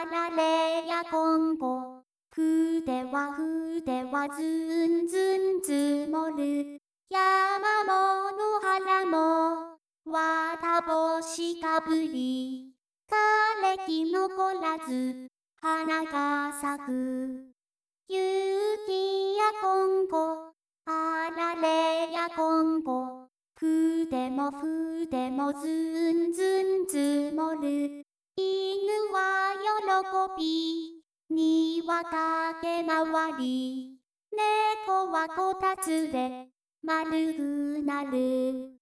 られや今後。筆はずんずん積もる。山も野原も、わた星かぶり。枯れ木残らず、花が咲く。雪や今後、あられや今後。筆もずんずん積もる。犬は喜び、庭駆け回り。猫はこたつで丸くなる。